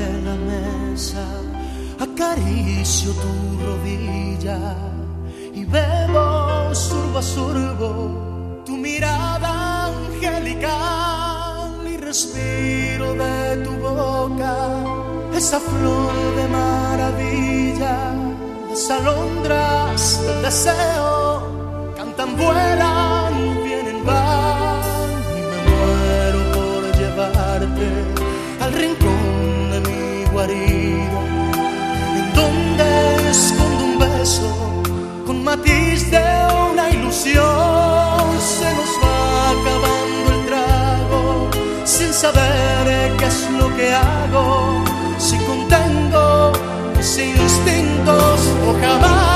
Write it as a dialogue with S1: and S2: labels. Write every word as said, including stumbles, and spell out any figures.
S1: la mesa, acaricio tu rodilla y bebo sorbo a sorbo tu mirada angelical y respiro de tu boca esa flor de maravilla. Las alondras del deseo cantan, vuelan, vienen, van y me muero por llevarte al rincón de mi guarida, en donde escondo un beso con matiz de una ilusión. Se nos va acabando el trago sin saber qué es lo que hago, si contengo mis instintos o jamás.